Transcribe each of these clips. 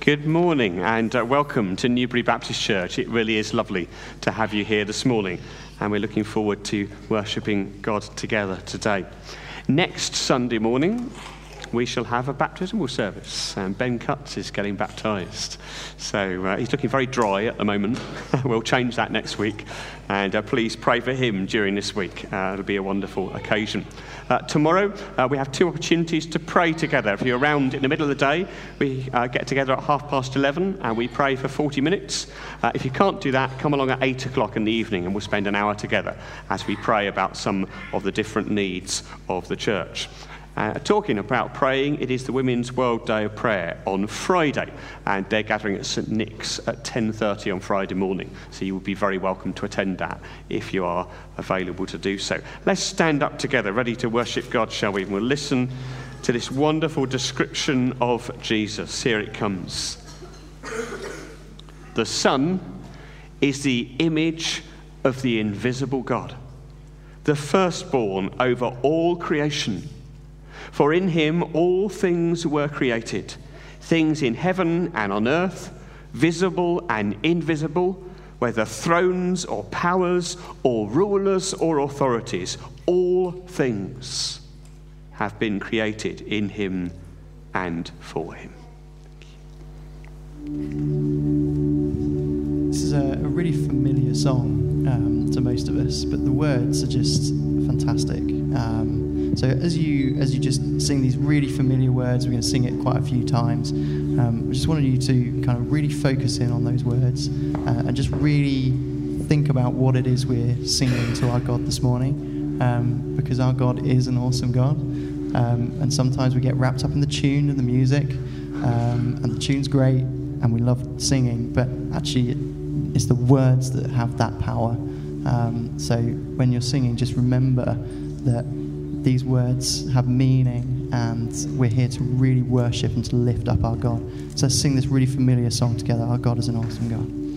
Good morning and welcome to Newbury Baptist Church. It really is lovely to have you here this morning, and we're looking forward to worshipping God together today. Next Sunday morning, we shall have a baptismal service, and Ben Cutts is getting baptised. So he's looking very dry at the moment. We'll change that next week, and please pray for him during this week. It'll be a wonderful occasion. Tomorrow, we have two opportunities to pray together. If you're around in the middle of the day, we get together at 11:30 and we pray for 40 minutes. If you can't do that, come along at 8 o'clock in the evening and we'll spend an hour together as we pray about some of the different needs of the church. Talking about praying, it is the Women's World Day of Prayer on Friday, and they're gathering at St Nick's at 10:30 on Friday morning, so you would be very welcome to attend that if you are available to do so. Let's stand up together, ready to worship God, shall we? We'll listen to this wonderful description of Jesus. Here it comes. The Son is the image of the invisible God, the firstborn over all creation. For in him all things were created, things in heaven and on earth, visible and invisible, whether thrones or powers or rulers or authorities, all things have been created in him and for him. This is a really familiar song to most of us, but the words are just fantastic. So as you just sing these really familiar words, we're going to sing it quite a few times. I just wanted you to kind of really focus in on those words and just really think about what it is we're singing to our God this morning, because our God is an awesome God. And sometimes we get wrapped up in the tune and the music, and the tune's great, and we love singing, but actually it's the words that have that power. So when you're singing, just remember that these words have meaning, and we're here to really worship and to lift up our God. So let's sing this really familiar song together. Our God is an awesome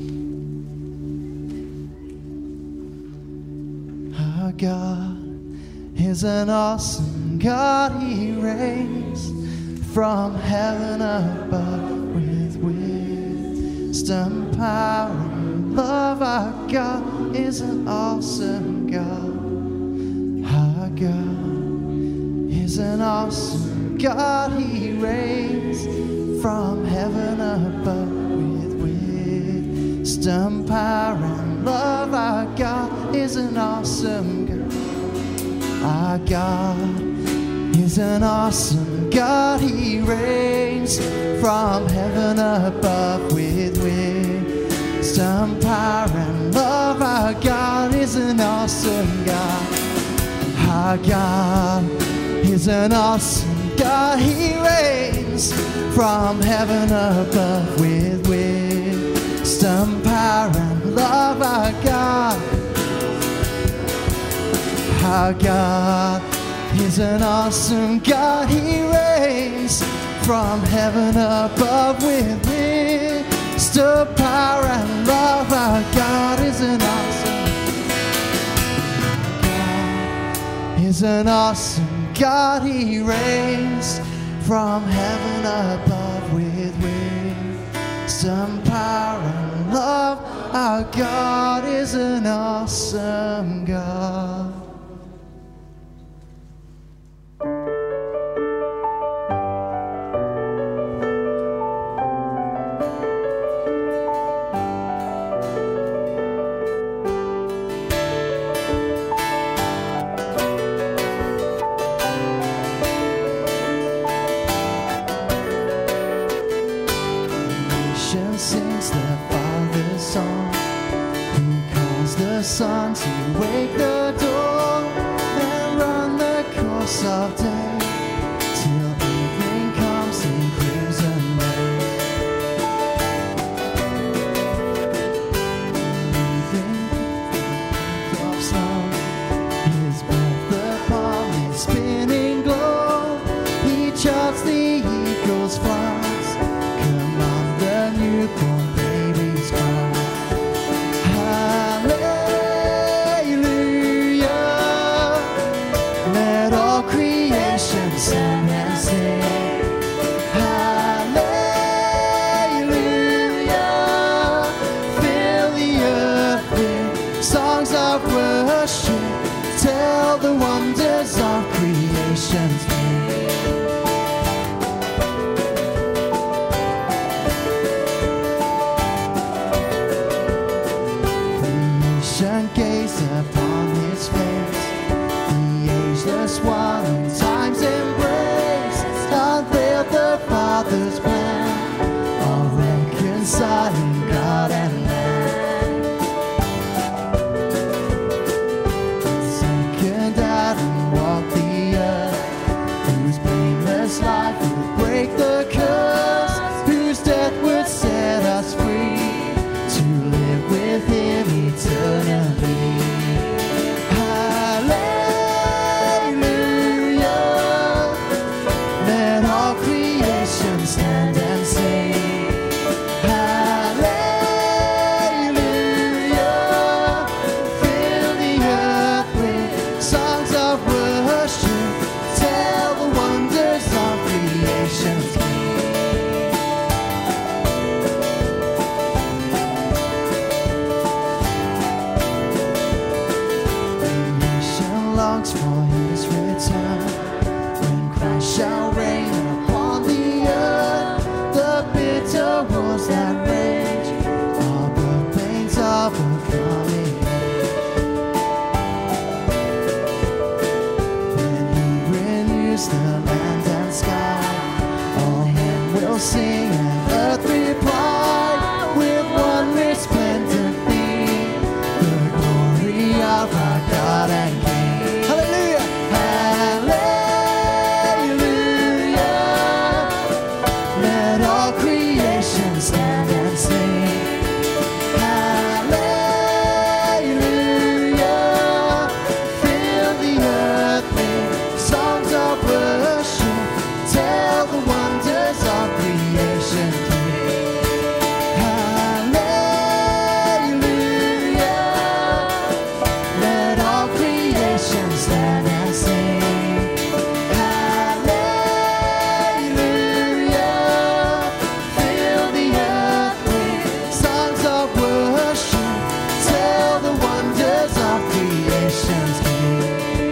God. Our God is an awesome God. He reigns from heaven above with wisdom, power, and love. Our God is an awesome God. Our God is an awesome God. He reigns from heaven above with wisdom, power, and love. Our God is an awesome God. Our God is an awesome God. He reigns from heaven above with wisdom, power, and love. Our God is an awesome God. Our God is an awesome God. He reigns from heaven above with wisdom, power, and love. Our God is an awesome God. He reigns from heaven above with wisdom, power, and love. Our God is an awesome God. Is an awesome God. He reigns from heaven above with wisdom, power, and love. Our God is an awesome God. Son to wake the dawn and run the course of day till evening comes in crimson rain. Moving of snow, his breath upon his spinning globe, he charts the eagle's flights, command the newborn baby's cry. Let all creation reconciling God and man. Second Adam walked the earth, whose blameless life would break the curse, whose death would set us free to live with him eternally. Hallelujah, let all creation stand and sing. Hallelujah, fill the earth with songs of worship, tell the wonders of creation's King. Creation longs for his return, when Christ shall reign upon the earth. The bitter wars that rage are the pains of a coming age. When he renews the land and sky, all men will sing and earth reply with one resplendent theme, the glory of our God and King. Hallelujah! Hallelujah! Let all creation stand and sing. Hallelujah! Fill the earth with songs of worship, tell the wonders of creation King. Hallelujah! Let all creation stand and sing. Hallelujah! Fill the earth with songs of worship, tell the wonders of creation's King.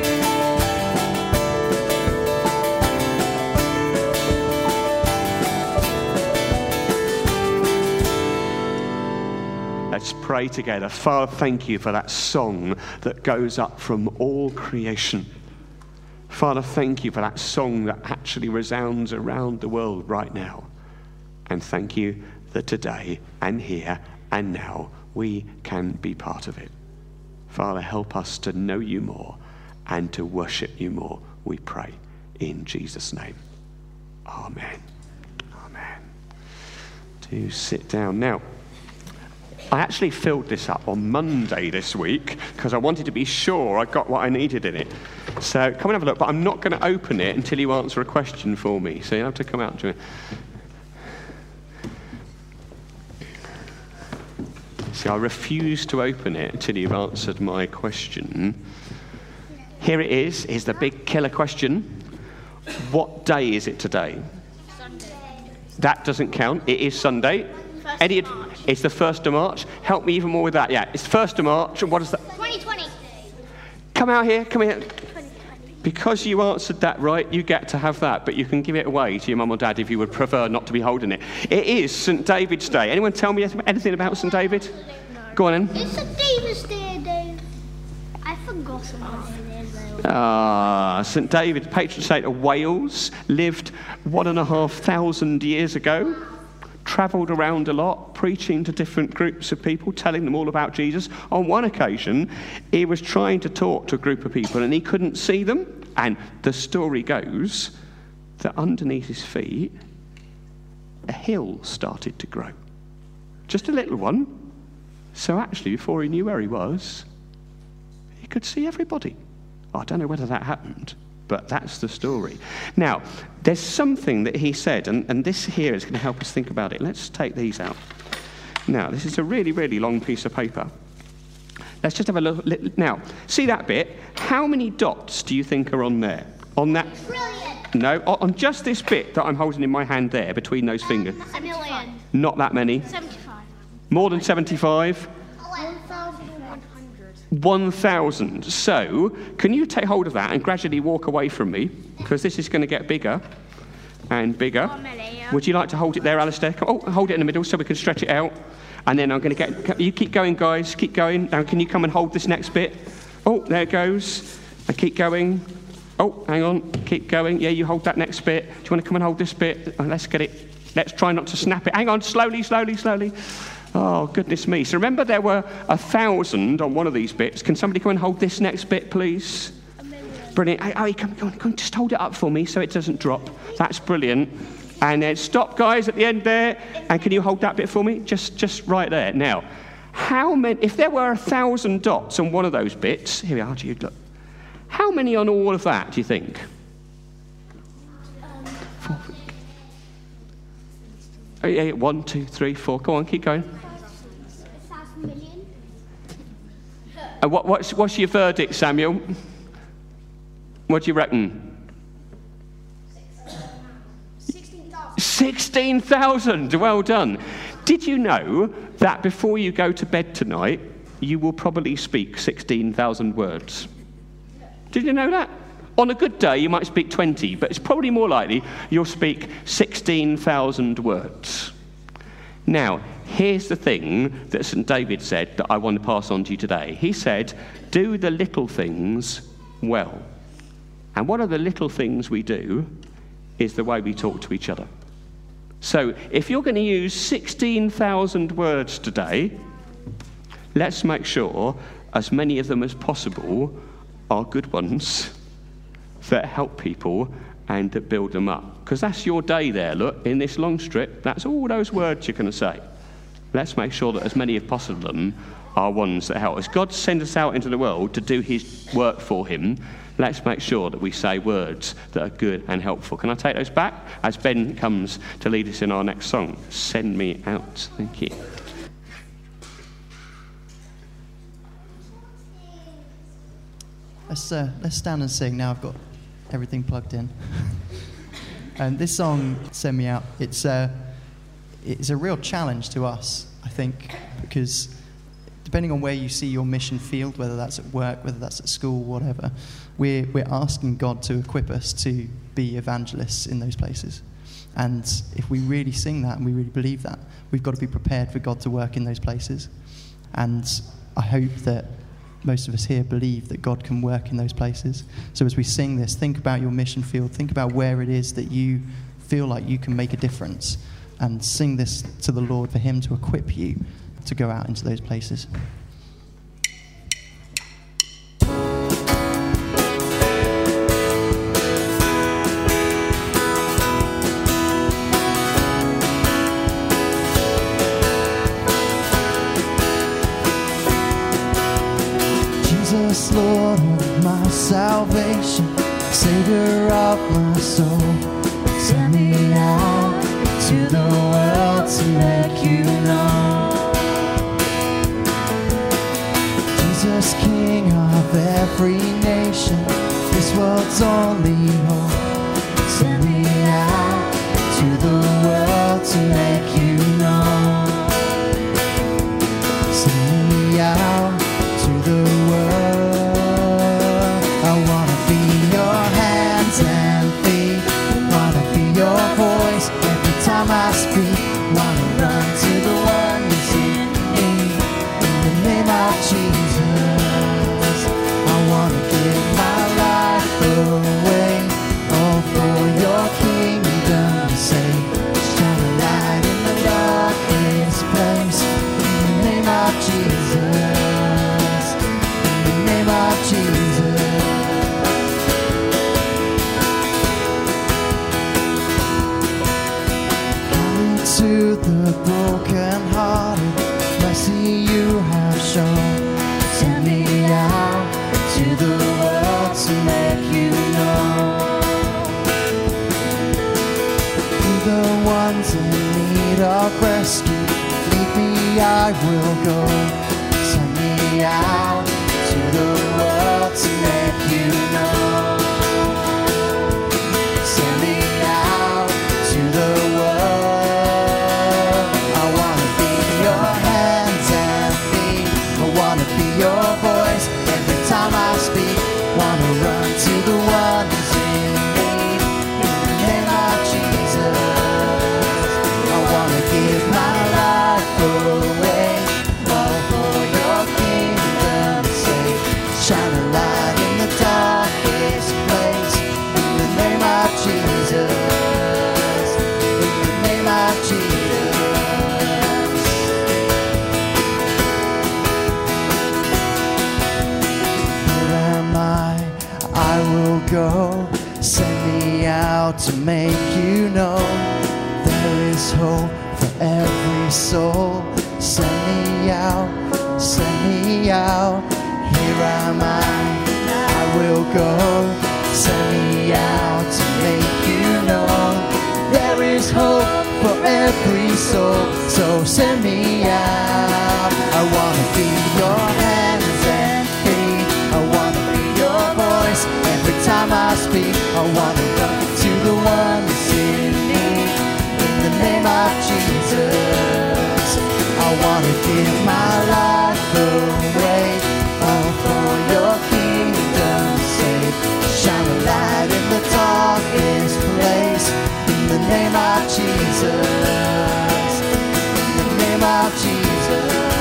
Let's pray together. Father, thank you for that song that goes up from all creation. Father, thank you for that song that actually resounds around the world right now. And thank you that today and here and now we can be part of it. Father, help us to know you more and to worship you more, we pray in Jesus' name. Amen. Amen. Do sit down. Now, I actually filled this up on Monday this week because I wanted to be sure I got what I needed in it. So come and have a look, but I'm not going to open it until you answer a question for me. So you have to come out to it. See, I refuse to open it until you've answered my question. Here it is. Here's the big killer question. What day is it today? Sunday. That doesn't count. It is Sunday. Eddie, it's the 1st of March. Help me even more with that. Yeah, it's 1st of March. And what is that? 2020. Come out here. Come here. 2020. Because you answered that right, you get to have that, but you can give it away to your mum or dad if you would prefer not to be holding it. It is St. David's Day. Anyone tell me anything about St. David? No. Go on then. It's St. David's Day, Dave. I forgot what it is, though. St. David, patron saint of Wales, lived 1,500 years ago. Travelled around a lot, preaching to different groups of people, telling them all about Jesus. On one occasion, he was trying to talk to a group of people and he couldn't see them. And the story goes that underneath his feet, a hill started to grow. Just a little one. So actually, before he knew where he was, he could see everybody. I don't know whether that happened, but that's the story. Now, there's something that he said, and this here is going to help us think about it. Let's take these out. Now, this is a really, really long piece of paper. Let's just have a look. Now, see that bit? How many dots do you think are on there? On that? Brilliant. No, on just this bit that I'm holding in my hand there, between those fingers. A million. Not that many. 75. More than 75? 1,100. 1,000. So, can you take hold of that and gradually walk away from me? Because this is going to get bigger and bigger. 1 million. Would you like to hold it there, Alistair? Oh, hold it in the middle so we can stretch it out. And then I'm going to get... You keep going, guys. Keep going. Now, can you come and hold this next bit? Oh, there it goes. And keep going. Oh, hang on. Keep going. Yeah, you hold that next bit. Do you want to come and hold this bit? Oh, let's get it Let's try not to snap it. Hang on, slowly. Oh, goodness me. So remember there were 1,000 on one of these bits. Can somebody come and hold this next bit, please? Brilliant. Hey, come on, just hold it up for me so it doesn't drop. That's brilliant. And then stop, guys, at the end there. And can you hold that bit for me? Just right there. Now, how many, if there were 1,000 dots on one of those bits, here we are, Jude, look. How many on all of that, do you think? 1, 2, 3, 4. Go on, keep going. 1,000 million. What's your verdict, Samuel? What do you reckon? 16,000. 16,000. Well done. Did you know that before you go to bed tonight, you will probably speak 16,000 words? Did you know that? On a good day, you might speak 20, but it's probably more likely you'll speak 16,000 words. Now, here's the thing that St. David said that I want to pass on to you today. He said, do the little things well. And one of the little things we do is the way we talk to each other. So if you're going to use 16,000 words today, let's make sure as many of them as possible are good ones that help people and that build them up. Because that's your day there, look, in this long strip, that's all those words you're going to say. Let's make sure that as many as possible of them are ones that help. As God sends us out into the world to do his work for him, let's make sure that we say words that are good and helpful. Can I take those back as Ben comes to lead us in our next song? Send me out. Thank you. Let's stand and sing. Now I've got everything plugged in. And this song, Send Me Out, it's a real challenge to us, I think, because depending on where you see your mission field, whether that's at work, whether that's at school, whatever, we're asking God to equip us to be evangelists in those places. And if we really sing that and we really believe that, we've got to be prepared for God to work in those places. And I hope that most of us here believe that God can work in those places. So as we sing this, think about your mission field, think about where it is that you feel like you can make a difference, and sing this to the Lord for him to equip you to go out into those places. Jesus, Lord of my salvation, Savior of my soul, send me out to the world to let you know. Jesus, King of every nation, this world's only hope, send me out to the world to let you know. Send me out to the world. I wanna be your hands and feet, wanna be your voice every time I speak, wanna run to the one who's in me, in the name of Jesus. I wanna give my life away, all for your kingdom's sake. Shine a light in the darkest place, in the name of Jesus, in the name of Jesus. To the broken-hearted, mercy you have shown. Send me out to the world to let you know. To the ones in need of rescue, lead me, I will go. Send me out to the world to let you know. Send me out to the world. Your voice every time I speak, wanna run to the one who's in need, in the name of Jesus. I wanna give my life away, all for your kingdom's sake. Shine a light in the darkest to make you known. There is hope for every soul. Send me out, send me out. Here am I will go. Send me out to make you known. There is hope for every soul, so send me out. I want to be your hands and feet. I want to be your voice every time I speak. I want to run to the one that's in me. In the name of Jesus, I want to give my life away, all for your kingdom's sake. Shine a light in the darkest place. In the name of Jesus, in the name of Jesus.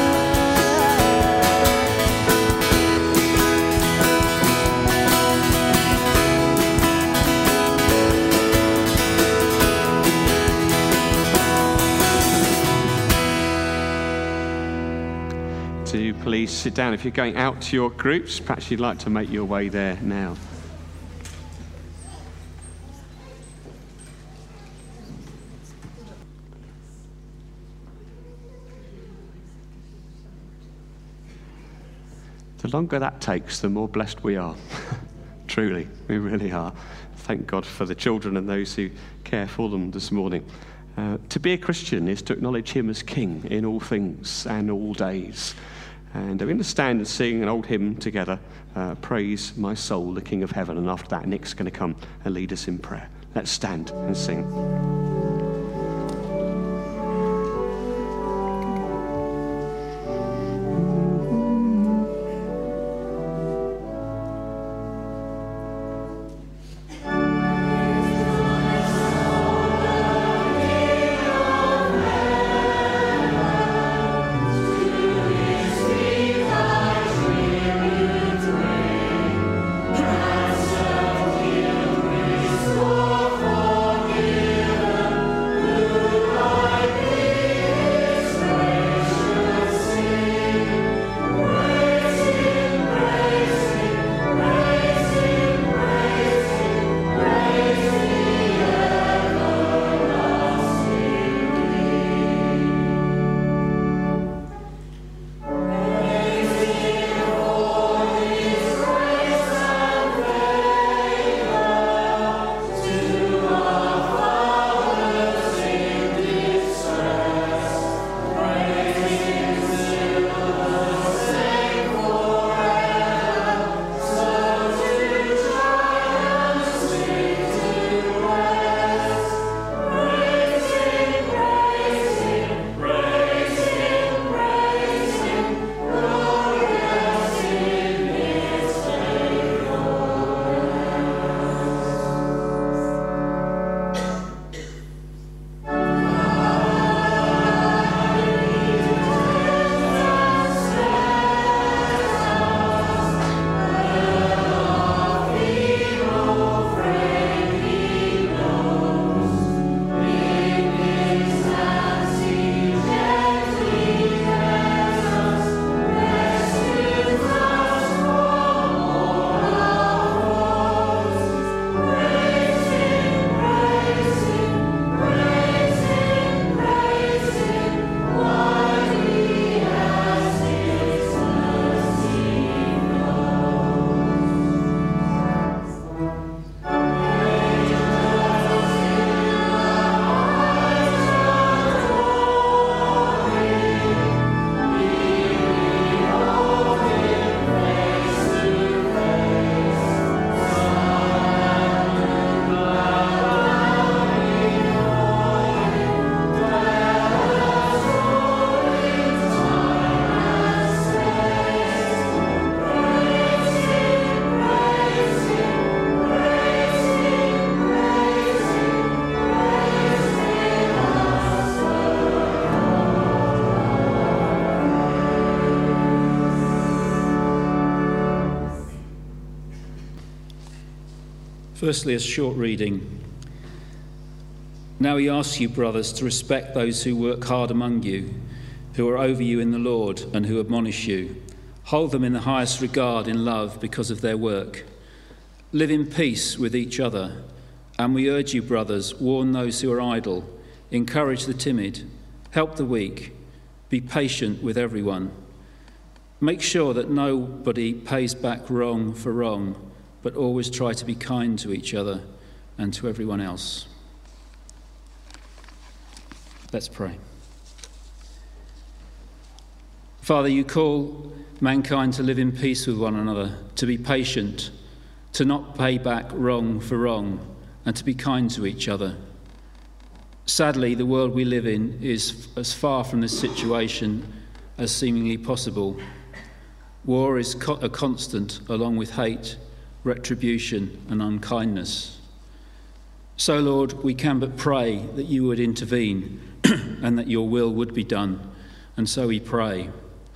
Do please sit down. If you're going out to your groups, perhaps you'd like to make your way there now. The longer that takes, the more blessed we are. Truly, we really are. Thank God for the children and those who care for them this morning. To be a Christian is to acknowledge him as King in all things and all days. And we're going to stand and sing an old hymn together, Praise My Soul, the King of Heaven. And after that, Nick's going to come and lead us in prayer. Let's stand and sing. Firstly, a short reading. Now he asks you, brothers, to respect those who work hard among you, who are over you in the Lord and who admonish you. Hold them in the highest regard in love because of their work. Live in peace with each other. And we urge you, brothers, warn those who are idle, encourage the timid, help the weak, be patient with everyone. Make sure that nobody pays back wrong for wrong, but always try to be kind to each other and to everyone else. Let's pray. Father, you call mankind to live in peace with one another, to be patient, to not pay back wrong for wrong, and to be kind to each other. Sadly, the world we live in is as far from this situation as seemingly possible. War is a constant, along with hate, retribution, and unkindness. So, Lord, we can but pray that you would intervene and that your will would be done, and so we pray.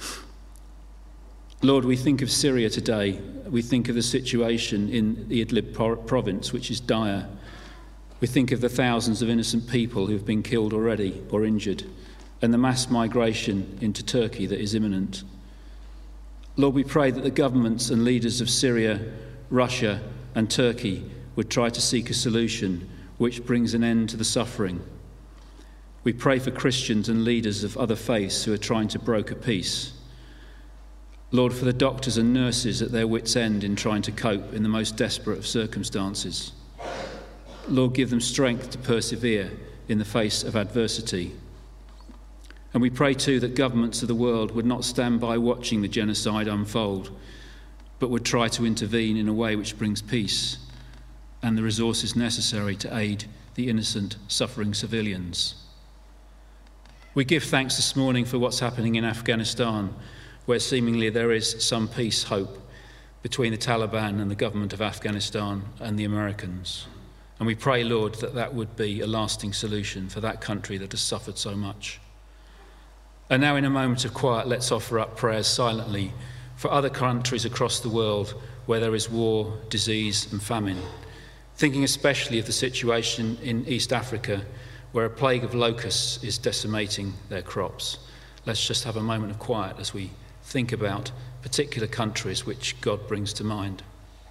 Lord, we think of Syria today. We think of the situation in the Idlib province, which is dire. We think of the thousands of innocent people who have been killed already or injured, and the mass migration into Turkey that is imminent. Lord, we pray that the governments and leaders of Syria, Russia, and Turkey would try to seek a solution which brings an end to the suffering. We pray for Christians and leaders of other faiths who are trying to broker peace. Lord, for the doctors and nurses at their wits' end in trying to cope in the most desperate of circumstances. Lord, give them strength to persevere in the face of adversity. And we pray too that governments of the world would not stand by watching the genocide unfold, but would try to intervene in a way which brings peace and the resources necessary to aid the innocent, suffering civilians. We give thanks this morning for what's happening in Afghanistan, where seemingly there is some peace hope between the Taliban and the government of Afghanistan and the Americans. And we pray, Lord, that that would be a lasting solution for that country that has suffered so much. And now, in a moment of quiet, let's offer up prayers silently for other countries across the world where there is war, disease and famine, thinking especially of the situation in East Africa, where a plague of locusts is decimating their crops. Let's just have a moment of quiet as we think about particular countries which God brings to mind.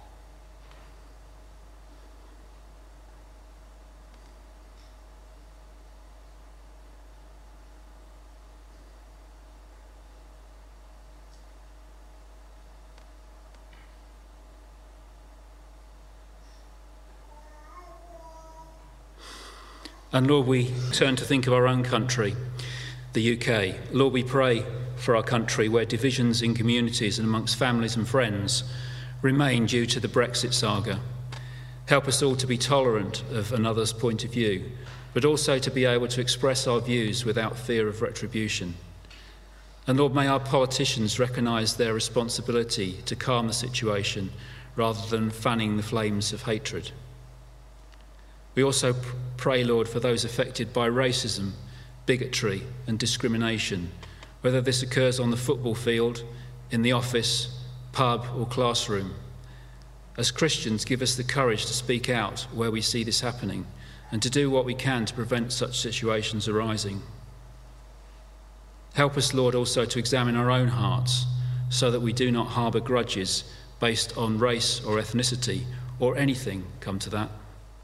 And Lord, we turn to think of our own country, the UK. Lord, we pray for our country where divisions in communities and amongst families and friends remain due to the Brexit saga. Help us all to be tolerant of another's point of view, but also to be able to express our views without fear of retribution. And Lord, may our politicians recognise their responsibility to calm the situation rather than fanning the flames of hatred. We also pray, Lord, for those affected by racism, bigotry and discrimination, whether this occurs on the football field, in the office, pub or classroom. As Christians, give us the courage to speak out where we see this happening and to do what we can to prevent such situations arising. Help us, Lord, also to examine our own hearts so that we do not harbour grudges based on race or ethnicity or anything come to that.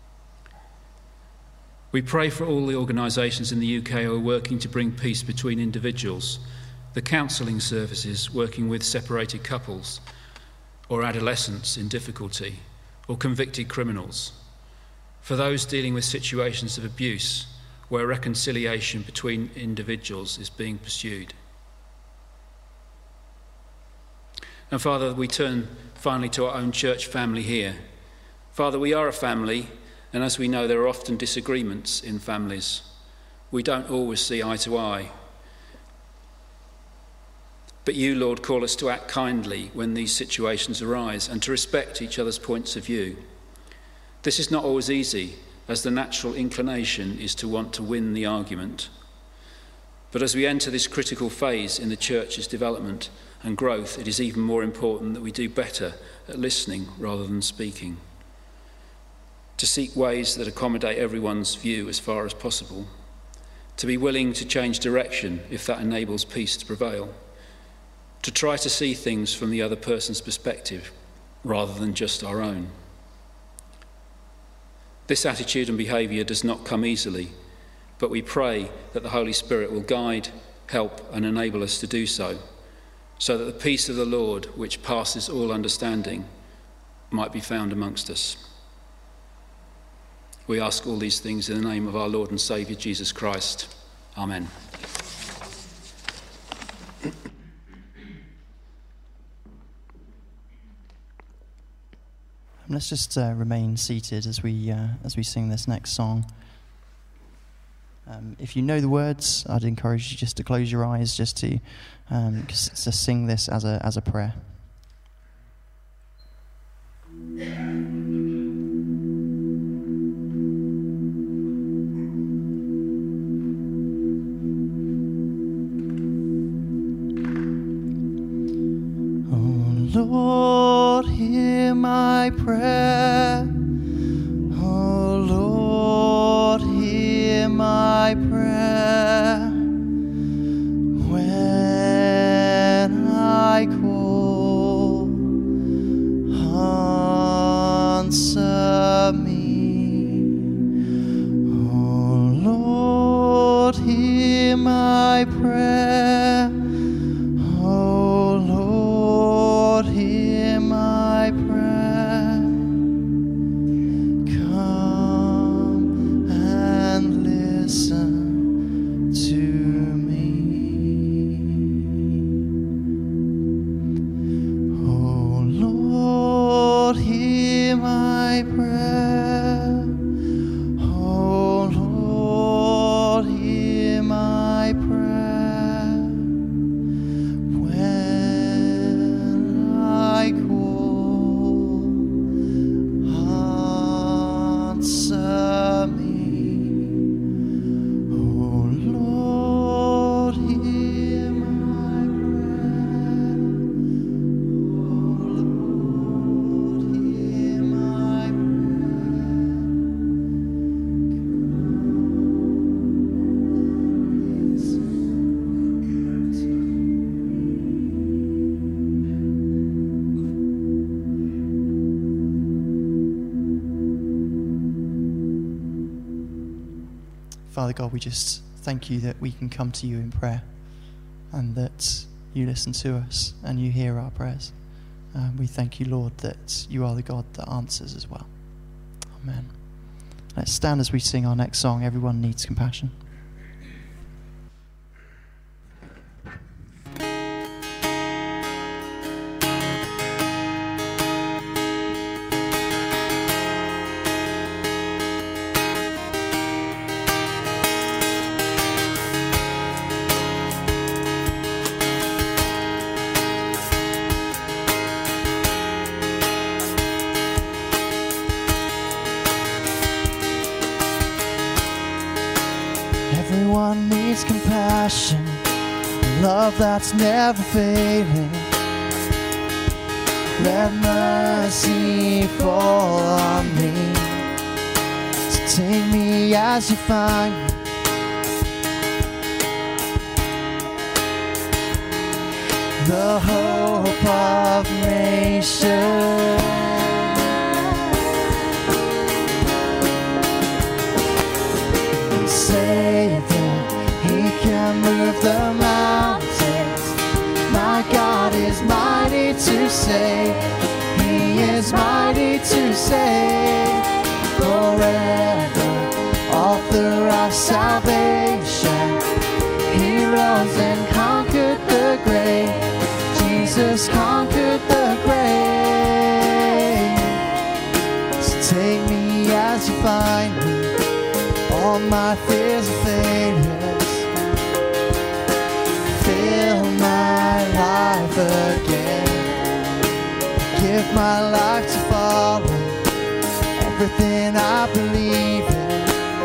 We pray for all the organisations in the UK who are working to bring peace between individuals, the counselling services working with separated couples or adolescents in difficulty or convicted criminals, for those dealing with situations of abuse where reconciliation between individuals is being pursued. And Father, we turn finally to our own church family here. Father, we are a family, and as we know, there are often disagreements in families. We don't always see eye to eye. But you, Lord, call us to act kindly when these situations arise and to respect each other's points of view. This is not always easy, as the natural inclination is to want to win the argument. But as we enter this critical phase in the church's development and growth, it is even more important that we do better at listening rather than speaking, to seek ways that accommodate everyone's view as far as possible, to be willing to change direction if that enables peace to prevail, to try to see things from the other person's perspective rather than just our own. This attitude and behaviour does not come easily, but we pray that the Holy Spirit will guide, help and enable us to do so that the peace of the Lord, which passes all understanding, might be found amongst us. We ask all these things in the name of our Lord and Saviour Jesus Christ. Amen. Let's just remain seated as we sing this next song. If you know the words, I'd encourage you just to close your eyes, just to sing this as a prayer. Lord, hear my prayer. Oh, Lord, hear my prayer. When I call, answer me. Oh, Lord, hear my prayer. Oh, Lord, hear my prayer. Come and listen to me. Oh, Lord, hear my prayer. Oh, Lord, hear my prayer. When I call, answer me. Oh, Lord, hear my prayer. Oh, Lord, hear my Father God, we just thank you that we can come to you in prayer and that you listen to us and you hear our prayers. We thank you, Lord, that you are the God that answers as well. Amen. Let's stand as we sing our next song, Everyone Needs Compassion. Everyone needs compassion, love that's never failing. Let mercy fall on me. So take me as you find me. The hope of nations. Savior, he can move the mountains. My God is mighty to save. He is mighty to save. Forever, author of salvation. He rose and conquered the grave. Jesus conquered the grave. So take me as you find me. All my fears and failures, fill my life again. Give my life to follow everything I believe in.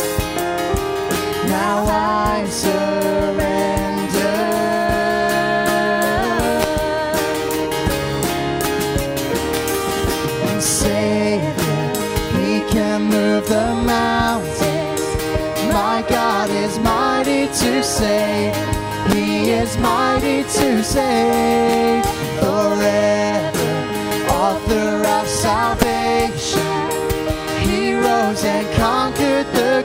Now I surrender. And Savior, he can move the mountains. My God is mighty to save. He is mighty to save. Forever, author of salvation. He rose and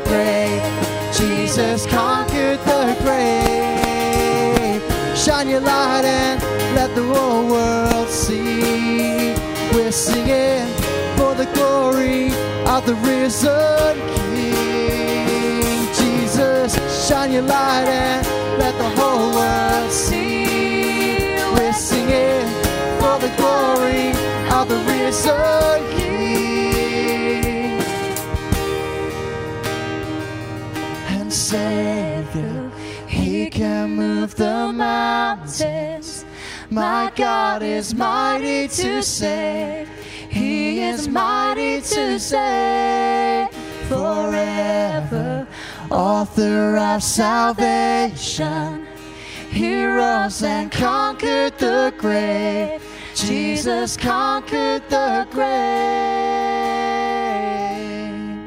grave. Jesus conquered the grave. Shine your light and let the whole world see. We're singing for the glory of the risen King. Jesus, shine your light and let the whole world see. We're singing for the glory of the risen King. And Savior, He can move the mountains. My God is mighty to save. He is mighty to save forever. Author of salvation, He rose and conquered the grave. Jesus conquered the grave.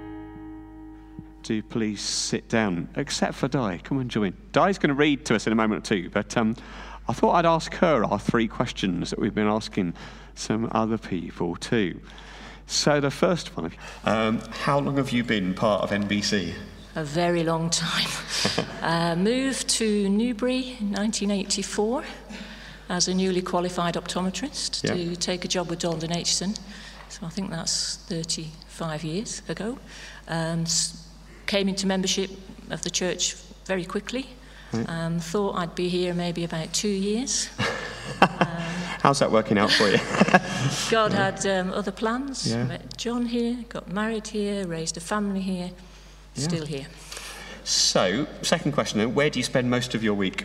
Do please sit down, except for Di. Come and join. Di's going to read to us in a moment or two, but I thought I'd ask her our 3 questions that we've been asking some other people too. So the first one, how long have you been part of NBC? A very long time. Moved to Newbury in 1984 as a newly qualified optometrist to take a job with Dalton Aitchison. So I think that's 35 years ago. Came into membership of the church very quickly. Thought I'd be here maybe about 2 years. How's that working out for you? God had other plans. Met John here, got married here, raised a family here, still here. So, second question then, where do you spend most of your week?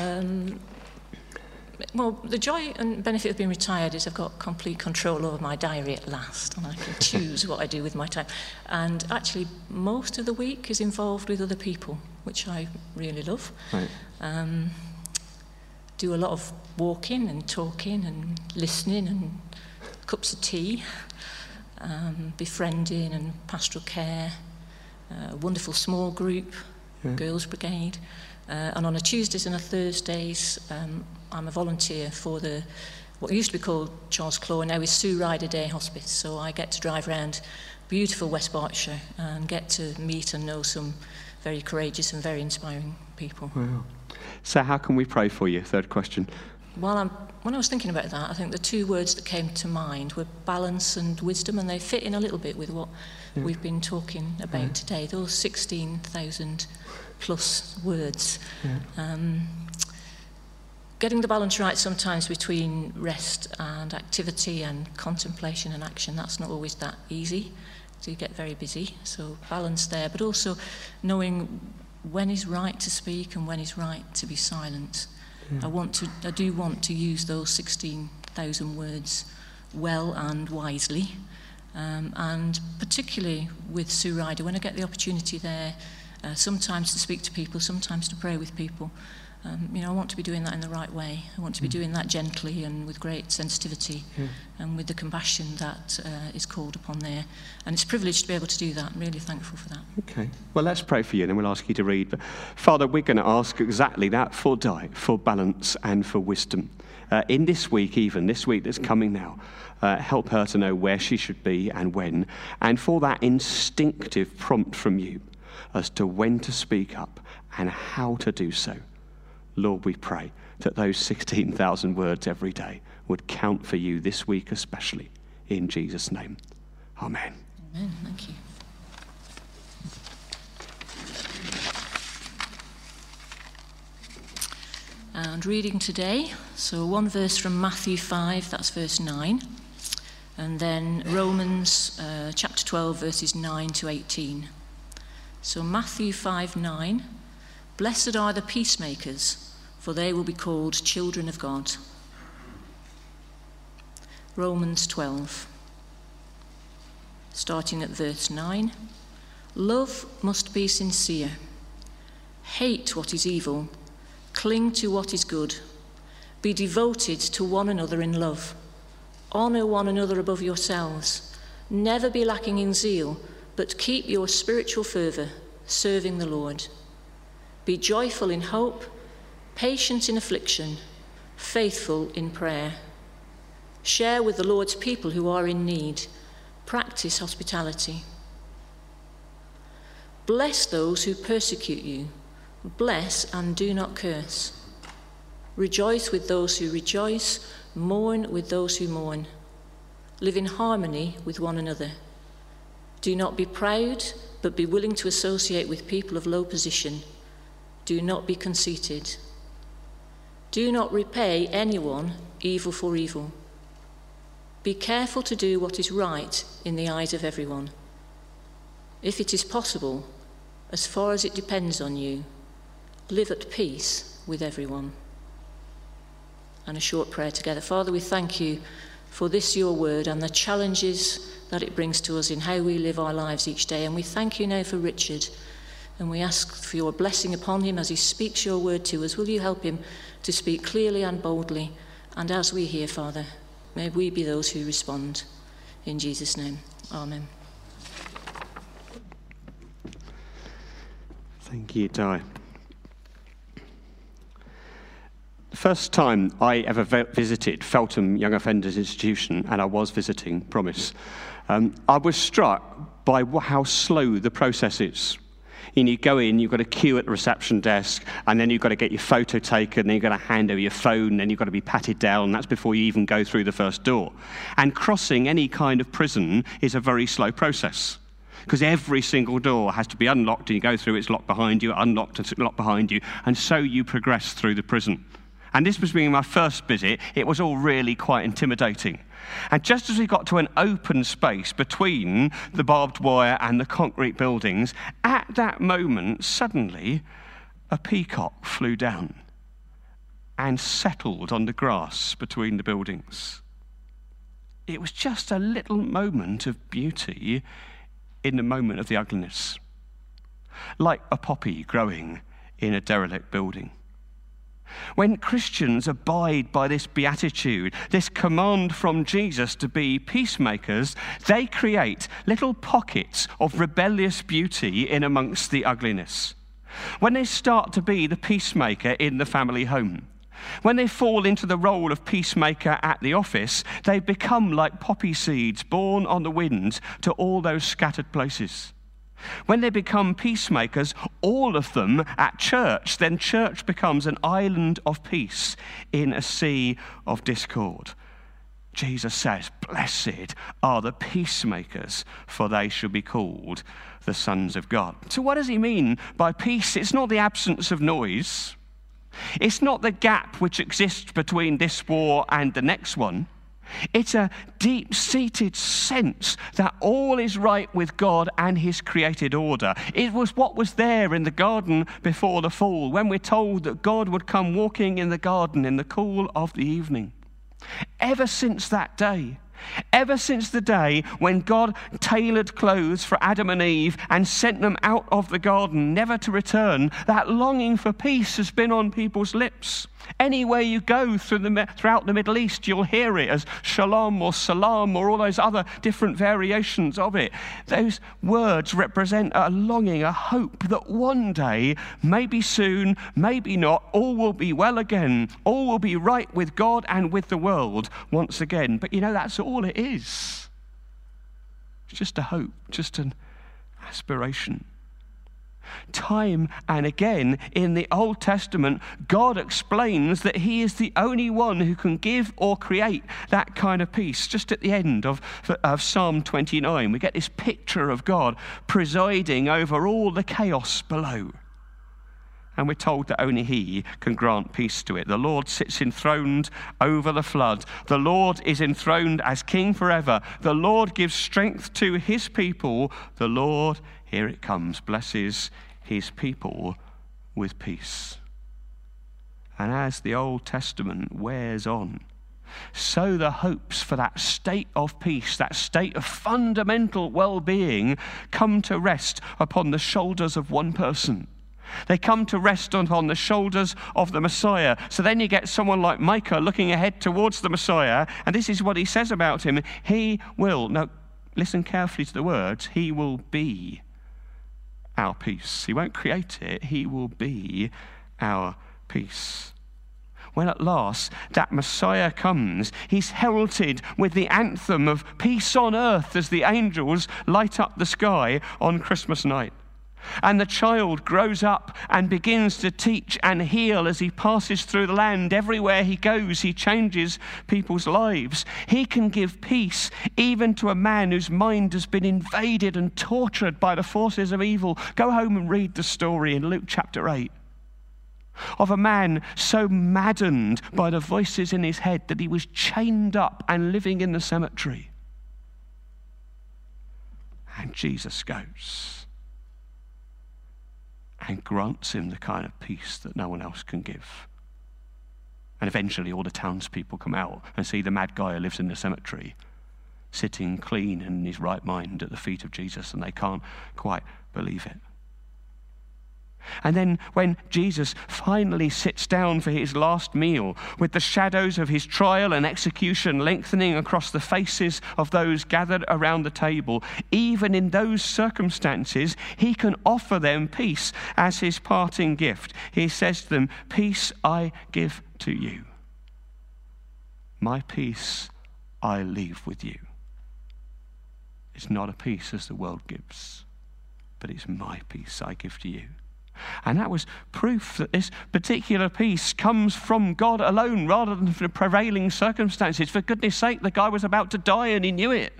Well, the joy and benefit of being retired is I've got complete control over my diary at last, and I can choose what I do with my time. And actually, most of the week is involved with other people, which I really love. Right. Do a lot of walking and talking and listening and cups of tea, befriending and pastoral care, a wonderful small group, Girls Brigade. And on a Tuesdays and a Thursdays, I'm a volunteer for what used to be called Charles Claw, now is Sue Ryder Day Hospice. So I get to drive around beautiful West Berkshire and get to meet and know some very courageous and very inspiring people. Wow. So how can we pray for you? Third question. Well, when I was thinking about that, I think the 2 words that came to mind were balance and wisdom, and they fit in a little bit with what we've been talking about today, those 16,000 plus words. Getting the balance right sometimes between rest and activity and contemplation and action, that's not always that easy. So you get very busy, so balance there, but also knowing when is right to speak and when is right to be silent. I do want to use those 16,000 words well and wisely, and particularly with Sue Ryder, when I get the opportunity there, sometimes to speak to people, sometimes to pray with people. I want to be doing that in the right way. I want to be doing that gently and with great sensitivity and with the compassion that is called upon there. And it's a privilege to be able to do that. I'm really thankful for that. Okay. Well, let's pray for you, and then we'll ask you to read. But Father, we're going to ask exactly that for Di, for balance and for wisdom. In this week that's coming now, help her to know where she should be and when, and for that instinctive prompt from you as to when to speak up and how to do so. Lord, we pray that those 16,000 words every day would count for you this week especially, in Jesus' name. Amen. Amen. Thank you. And reading today, so one verse from Matthew 5, that's verse 9, and then Romans chapter 12, verses 9 to 18. So Matthew 5:9, blessed are the peacemakers, for they will be called children of God. Romans 12, starting at verse 9, love must be sincere. Hate what is evil. Cling to what is good. Be devoted to one another in love. Honour one another above yourselves. Never be lacking in zeal, but keep your spiritual fervour, serving the Lord. Be joyful in hope, patient in affliction, faithful in prayer. Share with the Lord's people who are in need. Practice hospitality. Bless those who persecute you. Bless and do not curse. Rejoice with those who rejoice. Mourn with those who mourn. Live in harmony with one another. Do not be proud, but be willing to associate with people of low position. Do not be conceited. Do not repay anyone evil for evil. Be careful to do what is right in the eyes of everyone. If it is possible, as far as it depends on you, live at peace with everyone. And a short prayer together. Father, we thank you for this, your word, and the challenges that it brings to us in how we live our lives each day. And we thank you now for Richard, and we ask for your blessing upon him as he speaks your word to us. Will you help him to speak clearly and boldly? And as we hear, Father, may we be those who respond. In Jesus' name, amen. Thank you, Di. The first time I ever visited Feltham Young Offenders Institution, and I was visiting, promise, I was struck by how slow the process is. You go in, you've got a queue at the reception desk, and then you've got to get your photo taken, then you've got to hand over your phone, then you've got to be patted down. That's before you even go through the first door. And crossing any kind of prison is a very slow process, because every single door has to be unlocked, and you go through, it's locked behind you, unlocked, it's locked behind you, and so you progress through the prison. And this was being my first visit. It was all really quite intimidating. And just as we got to an open space between the barbed wire and the concrete buildings, at that moment, suddenly, a peacock flew down and settled on the grass between the buildings. It was just a little moment of beauty in the moment of the ugliness, like a poppy growing in a derelict building. When Christians abide by this beatitude, this command from Jesus to be peacemakers, they create little pockets of rebellious beauty in amongst the ugliness. When they start to be the peacemaker in the family home, when they fall into the role of peacemaker at the office, they become like poppy seeds borne on the wind to all those scattered places. When they become peacemakers, all of them at church, then church becomes an island of peace in a sea of discord. Jesus says, "Blessed are the peacemakers, for they shall be called the sons of God." So what does he mean by peace? It's not the absence of noise. It's not the gap which exists between this war and the next one. It's a deep-seated sense that all is right with God and his created order. It was what was there in the garden before the fall, when we're told that God would come walking in the garden in the cool of the evening. Ever since that day, ever since the day when God tailored clothes for Adam and Eve and sent them out of the garden, never to return, that longing for peace has been on people's lips. Anywhere you go throughout the Middle East, you'll hear it as shalom or salam or all those other different variations of it. Those words represent a longing, a hope that one day, maybe soon, maybe not, all will be well again. All will be right with God and with the world once again. But that's all it is. It's just a hope, just an aspiration. Time and again in the Old Testament, God explains that he is the only one who can give or create that kind of peace. Just at the end of Psalm 29, we get this picture of God presiding over all the chaos below. And we're told that only he can grant peace to it. The Lord sits enthroned over the flood. The Lord is enthroned as king forever. The Lord gives strength to his people. The Lord, here it comes, blesses his people with peace. And as the Old Testament wears on, so the hopes for that state of peace, that state of fundamental well-being, come to rest upon the shoulders of one person. They come to rest upon the shoulders of the Messiah. So then you get someone like Micah looking ahead towards the Messiah, and this is what he says about him. He will, now listen carefully to the words, he will be our peace. He won't create it, he will be our peace. When at last that Messiah comes, he's heralded with the anthem of peace on earth as the angels light up the sky on Christmas night. And the child grows up and begins to teach and heal as he passes through the land. Everywhere he goes, he changes people's lives. He can give peace even to a man whose mind has been invaded and tortured by the forces of evil. Go home and read the story in Luke chapter 8 of a man so maddened by the voices in his head that he was chained up and living in the cemetery. And Jesus goes and grants him the kind of peace that no one else can give. And eventually all the townspeople come out and see the mad guy who lives in the cemetery sitting clean and in his right mind at the feet of Jesus, and they can't quite believe it. And then when Jesus finally sits down for his last meal, with the shadows of his trial and execution lengthening across the faces of those gathered around the table, even in those circumstances, he can offer them peace as his parting gift. He says to them, "Peace I give to you. My peace I leave with you." It's not a peace as the world gives, but it's my peace I give to you. And that was proof that this particular peace comes from God alone rather than from the prevailing circumstances. For goodness sake, the guy was about to die and he knew it.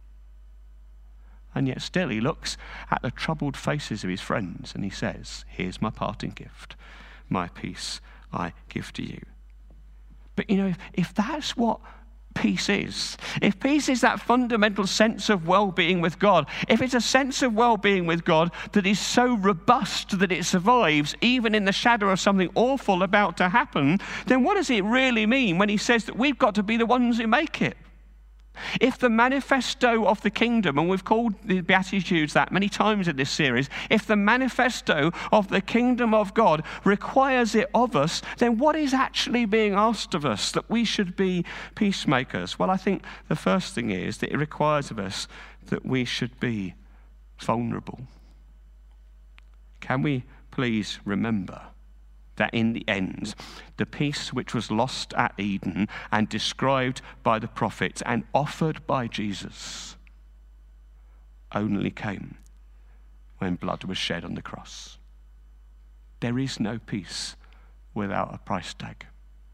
And yet still he looks at the troubled faces of his friends and he says, "Here's my parting gift. My peace I give to you." But you know, if that's what peace is, if peace is that fundamental sense of well-being with God, if it's a sense of well-being with God that is so robust that it survives even in the shadow of something awful about to happen, then what does it really mean when he says that we've got to be the ones who make it? If the manifesto of the kingdom, and we've called the Beatitudes that many times in this series, if the manifesto of the kingdom of God requires it of us, then what is actually being asked of us? That we should be peacemakers. Well, I think the first thing is that it requires of us that we should be vulnerable. Can we please remember that in the end, the peace which was lost at Eden and described by the prophets and offered by Jesus only came when blood was shed on the cross? There is no peace without a price tag.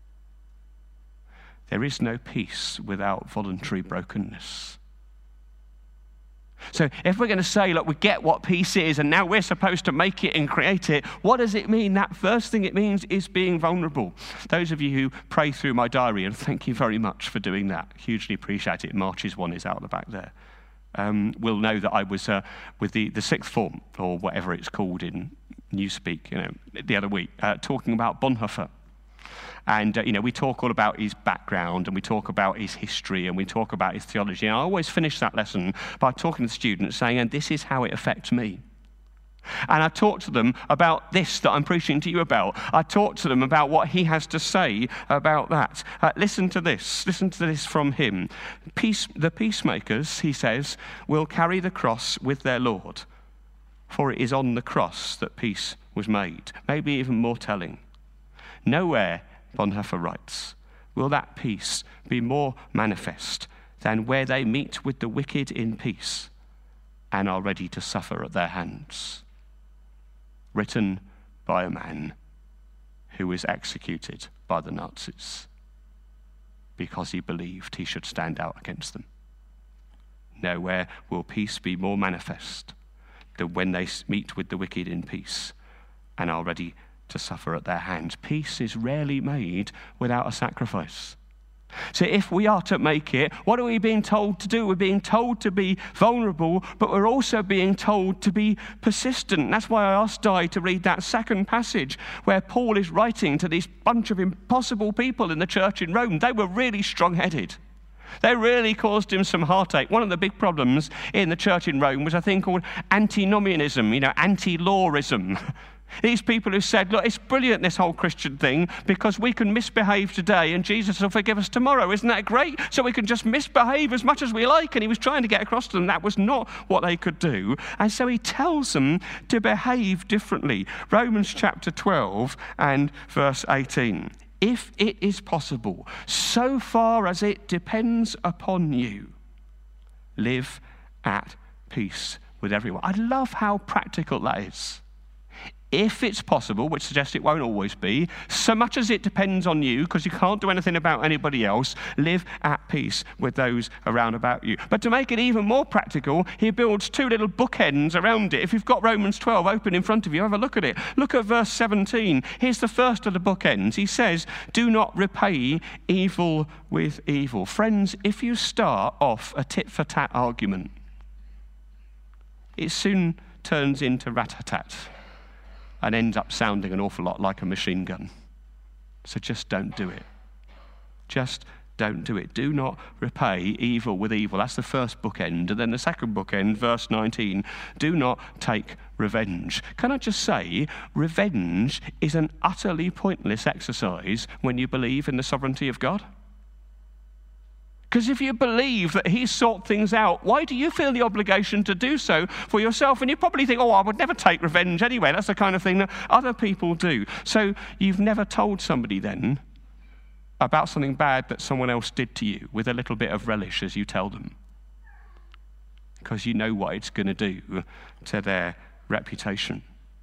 There is no peace without voluntary brokenness. So if we're going to say, look, we get what peace is and now we're supposed to make it and create it, what does it mean? That first thing it means is being vulnerable. Those of you who pray through my diary, and thank you very much for doing that, hugely appreciate it. March's one is out the back there. Will know that I was with the sixth form, or whatever it's called in Newspeak, the other week, talking about Bonhoeffer. And, we talk all about his background and we talk about his history and we talk about his theology. And I always finish that lesson by talking to the students saying, and this is how it affects me. And I talk to them about this that I'm preaching to you about. I talk to them about what he has to say about that. Listen to this from him. The peacemakers, he says, will carry the cross with their Lord, for it is on the cross that peace was made. Maybe even more telling. Nowhere, Bonhoeffer writes, will that peace be more manifest than where they meet with the wicked in peace and are ready to suffer at their hands. Written by a man who was executed by the Nazis because he believed he should stand out against them. Nowhere will peace be more manifest than when they meet with the wicked in peace and are ready to suffer at their hands. Peace is rarely made without a sacrifice. So if we are to make it, what are we being told to do? We're being told to be vulnerable, but we're also being told to be persistent. That's why I asked Di to read that second passage where Paul is writing to this bunch of impossible people in the church in Rome. They were really strong-headed. They really caused him some heartache. One of the big problems in the church in Rome was a thing called antinomianism, anti-lawism. These people who said, look, it's brilliant, this whole Christian thing, because we can misbehave today and Jesus will forgive us tomorrow. Isn't that great? So we can just misbehave as much as we like. And he was trying to get across to them that was not what they could do. And so he tells them to behave differently. Romans chapter 12 and verse 18. If it is possible, so far as it depends upon you, live at peace with everyone. I love how practical that is. If it's possible, which suggests it won't always be, so much as it depends on you, because you can't do anything about anybody else, live at peace with those around about you. But to make it even more practical, he builds two little bookends around it. If you've got Romans 12 open in front of you, have a look at it. Look at verse 17. Here's the first of the bookends. He says, do not repay evil with evil. Friends, if you start off a tit-for-tat argument, it soon turns into rat-a-tat and ends up sounding an awful lot like a machine gun. So just don't do it. Just don't do it. Do not repay evil with evil. That's the first bookend. And then the second bookend, verse 19, do not take revenge. Can I just say, revenge is an utterly pointless exercise when you believe in the sovereignty of God. Because if you believe that he sought things out, why do you feel the obligation to do so for yourself? And you probably think, I would never take revenge anyway. That's the kind of thing that other people do. So you've never told somebody then about something bad that someone else did to you with a little bit of relish as you tell them. Because you know what it's going to do to their reputation.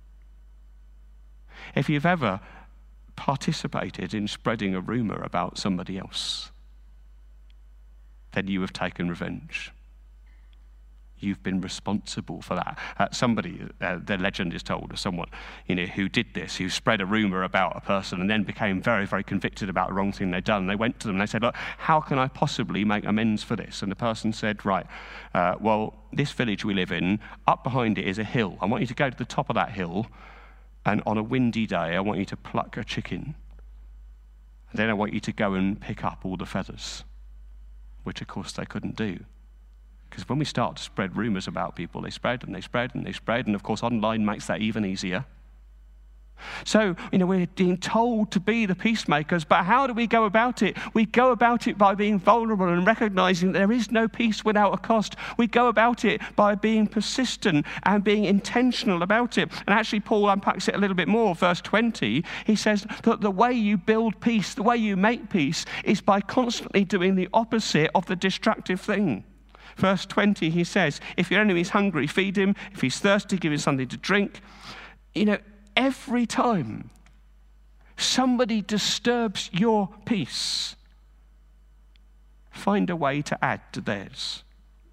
If you've ever participated in spreading a rumor about somebody else, then you have taken revenge. You've been responsible for that. Somebody, the legend is told of someone, who did this, who spread a rumor about a person and then became very, very convicted about the wrong thing they'd done. They went to them and they said, look, how can I possibly make amends for this? And the person said, right, well, this village we live in, up behind it is a hill. I want you to go to the top of that hill, and on a windy day, I want you to pluck a chicken. And then I want you to go and pick up all the feathers. Which, of course, they couldn't do. Because when we start to spread rumours about people, they spread and they spread and they spread. And, of course, online makes that even easier. So, we're being told to be the peacemakers, but how do we go about it? We go about it by being vulnerable and recognizing that there is no peace without a cost. We go about it by being persistent and being intentional about it. And actually, Paul unpacks it a little bit more. Verse 20, he says that the way you build peace, the way you make peace, is by constantly doing the opposite of the destructive thing. Verse 20, he says, if your enemy is hungry, feed him. If he's thirsty, give him something to drink. Every time somebody disturbs your peace, find a way to add to theirs.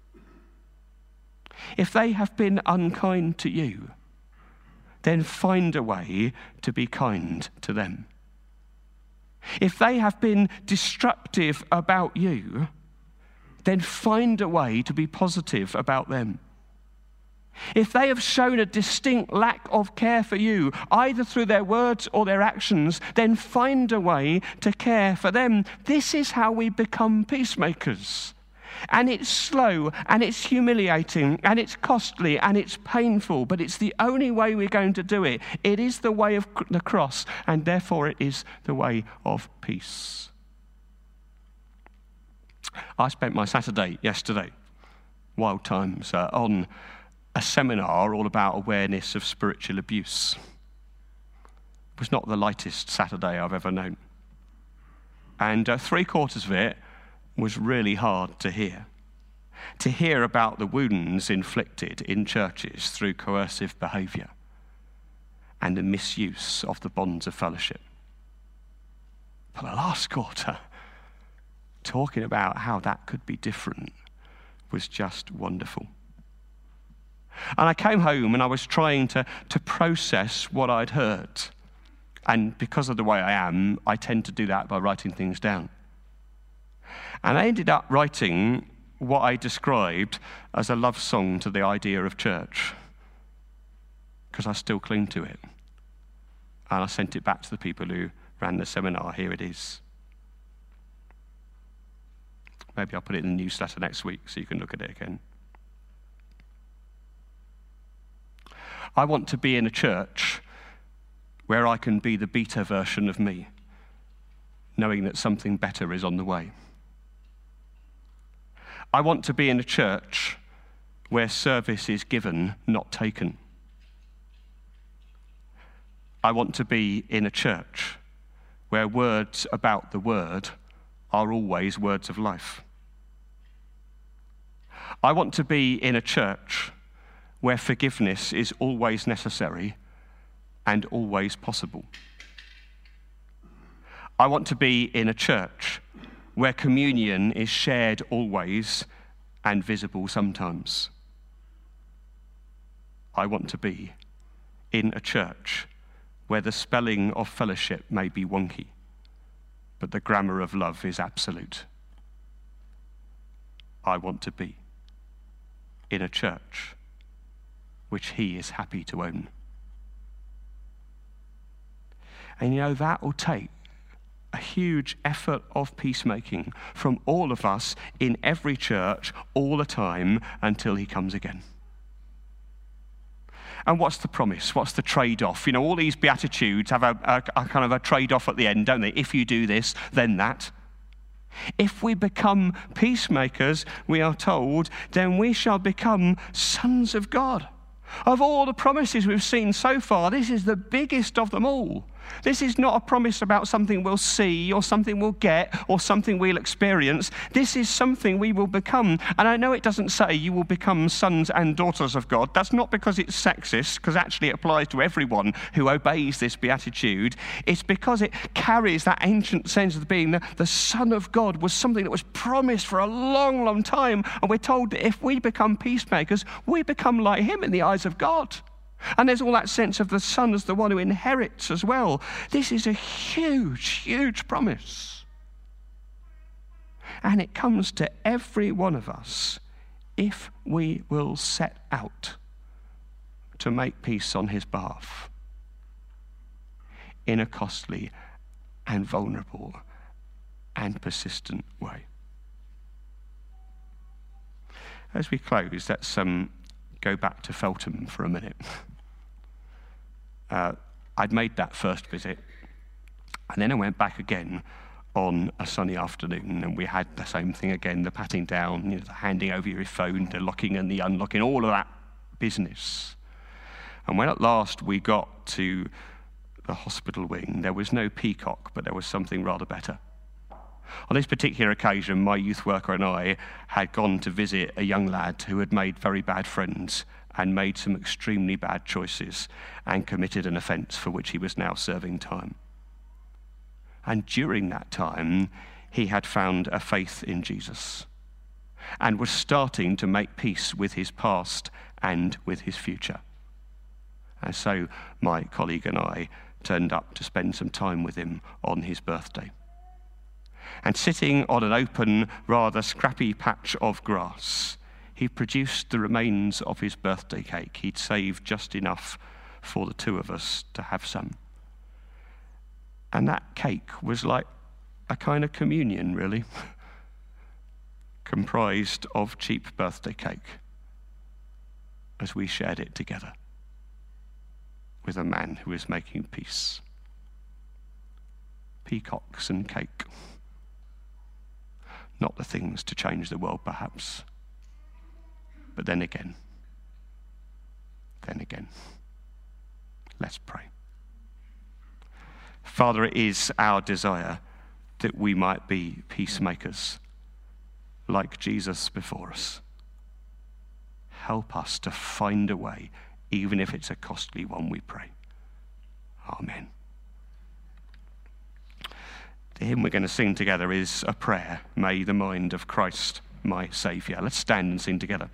If they have been unkind to you, then find a way to be kind to them. If they have been destructive about you, then find a way to be positive about them. If they have shown a distinct lack of care for you, either through their words or their actions, then find a way to care for them. This is how we become peacemakers. And it's slow, and it's humiliating, and it's costly, and it's painful, but it's the only way we're going to do it. It is the way of the cross, and therefore it is the way of peace. I spent my Saturday yesterday, wild times, on a seminar all about awareness of spiritual abuse. It was not the lightest Saturday I've ever known. And 3/4 of it was really hard to hear. To hear about the wounds inflicted in churches through coercive behaviour and the misuse of the bonds of fellowship. But the last quarter, talking about how that could be different, was just wonderful. And I came home and I was trying to process what I'd heard. And because of the way I am, I tend to do that by writing things down. And I ended up writing what I described as a love song to the idea of church, because I still cling to it. And I sent it back to the people who ran the seminar. Here it is. Maybe I'll put it in the newsletter next week so you can look at it again. I want to be in a church where I can be the beta version of me, knowing that something better is on the way. I want to be in a church where service is given, not taken. I want to be in a church where words about the word are always words of life. I want to be in a church where forgiveness is always necessary and always possible. I want to be in a church where communion is shared always and visible sometimes. I want to be in a church where the spelling of fellowship may be wonky, but the grammar of love is absolute. I want to be in a church which he is happy to own. And you know, that will take a huge effort of peacemaking from all of us in every church all the time until he comes again. And what's the promise? What's the trade-off? You know, all these Beatitudes have a kind of a trade-off at the end, don't they? If you do this, then that. If we become peacemakers, we are told, then we shall become sons of God. Of all the promises we've seen so far, this is the biggest of them all. This is not a promise about something we'll see or something we'll get or something we'll experience. This is something we will become. And I know it doesn't say you will become sons and daughters of God. That's not because it's sexist, because actually it applies to everyone who obeys this beatitude. It's because it carries that ancient sense of being the Son of God was something that was promised for a long, long time. And we're told that if we become peacemakers, we become like him in the eyes of God. And there's all that sense of the Son as the one who inherits as well. This is a huge, huge promise. And it comes to every one of us if we will set out to make peace on his behalf in a costly and vulnerable and persistent way. As we close, let's go back to Feltham for a minute. I'd made that first visit, and then I went back again on a sunny afternoon, and we had the same thing again, the patting down, the handing over your phone, the locking and the unlocking, all of that business. And when at last we got to the hospital wing, there was no peacock, but there was something rather better. On this particular occasion, my youth worker and I had gone to visit a young lad who had made very bad friends and made some extremely bad choices and committed an offence for which he was now serving time. And during that time, he had found a faith in Jesus and was starting to make peace with his past and with his future. And so my colleague and I turned up to spend some time with him on his birthday. And sitting on an open, rather scrappy patch of grass, he produced the remains of his birthday cake. He'd saved just enough for the two of us to have some. And that cake was like a kind of communion, really, comprised of cheap birthday cake as we shared it together with a man who is making peace. Peacocks and cake. Not the things to change the world, perhaps. But then again, let's pray. Father, it is our desire that we might be peacemakers like Jesus before us. Help us to find a way, even if it's a costly one, we pray. Amen. The hymn we're going to sing together is a prayer, May the mind of Christ, my Saviour. Let's stand and sing together.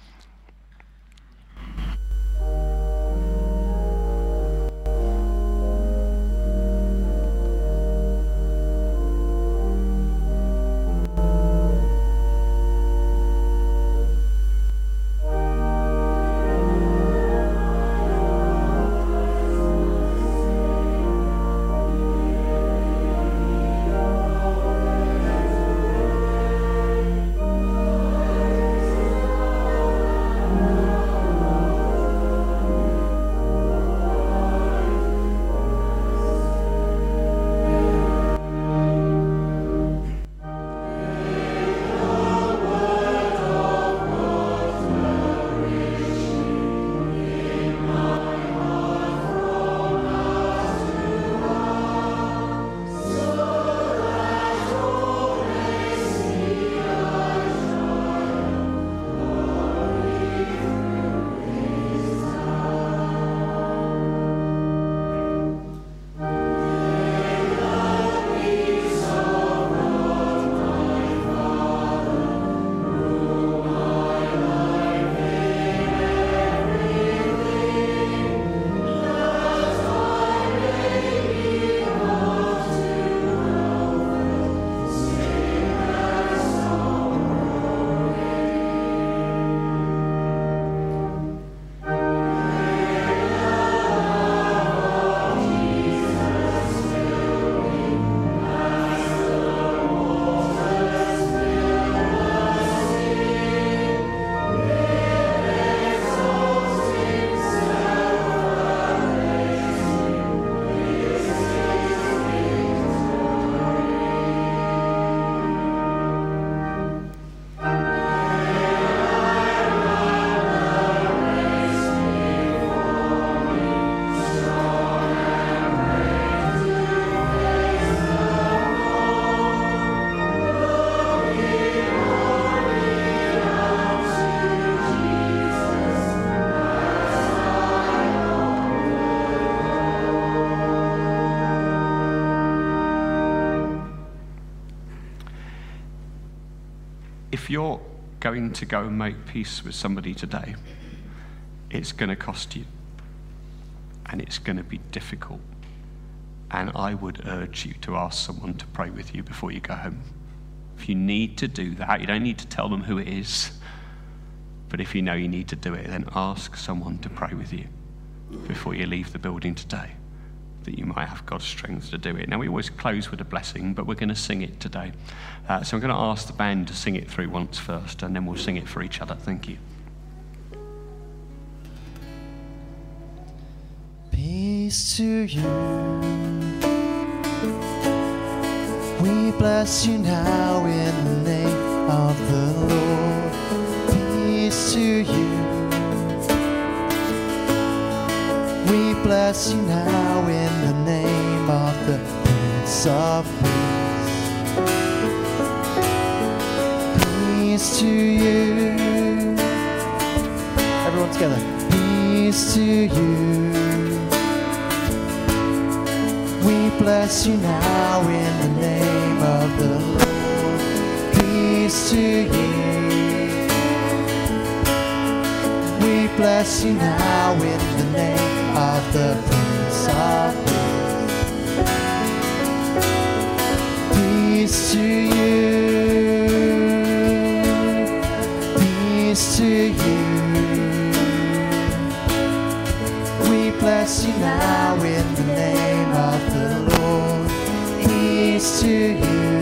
if you're going to go and make peace with somebody today, it's going to cost you. And it's going to be difficult. And I would urge you to ask someone to pray with you before you go home. If you need to do that, you don't need to tell them who it is. But if you know you need to do it, then ask someone to pray with you before you leave the building today, that you might have God's strength to do it. Now, we always close with a blessing, but we're going to sing it today. So I'm going to ask the band to sing it through once first, and then we'll sing it for each other. Thank you. Peace to you. We bless you now in the name of the Lord. Peace to you. We bless you now in the name of the Prince of Peace. Peace to you. Everyone together. Peace to you. We bless you now in the name of the Lord. Peace to you. We bless you now in the name of the Prince of Peace. Peace to you. Peace to you. We bless you now in the name of the Lord. Peace to you.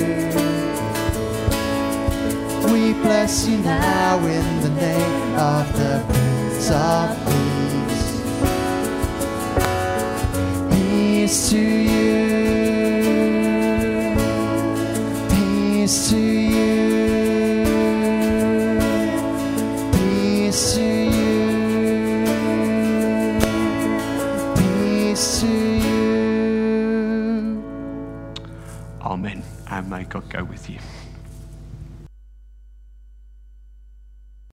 We bless you now in the name of the Prince of Peace. Peace to you. Peace to you. Peace to you. Peace to you. Amen. And may God go with you.